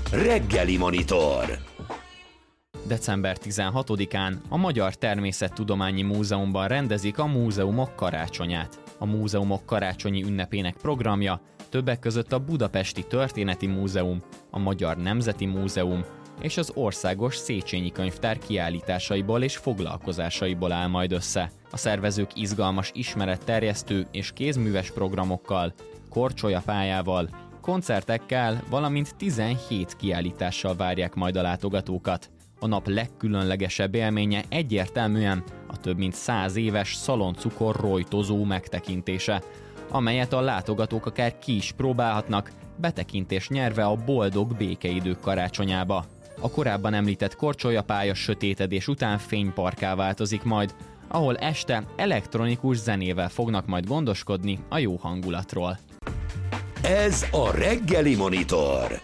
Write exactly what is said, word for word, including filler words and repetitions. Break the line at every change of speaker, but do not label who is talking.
Reggeli Monitor.
december tizenhatodikán a Magyar Természettudományi Múzeumban rendezik a Múzeumok Karácsonyát. A Múzeumok Karácsonyi ünnepének programja többek között a Budapesti Történeti Múzeum, a Magyar Nemzeti Múzeum és az Országos Széchenyi Könyvtár kiállításaiból és foglalkozásaiból áll majd össze. A szervezők izgalmas ismeretterjesztő és kézműves programokkal, korcsolyapályával, koncertekkel, valamint tizenhét kiállítással várják majd a látogatókat. A nap legkülönlegesebb élménye egyértelműen a több mint száz éves szaloncukor rojtozó megtekintése, amelyet a látogatók akár ki is próbálhatnak, betekintést nyerve a boldog békeidők karácsonyába. A korábban említett korcsolyapálya sötétedés után fényparkká változik majd, ahol este elektronikus zenével fognak majd gondoskodni a jó hangulatról.
Ez a Reggeli Monitor.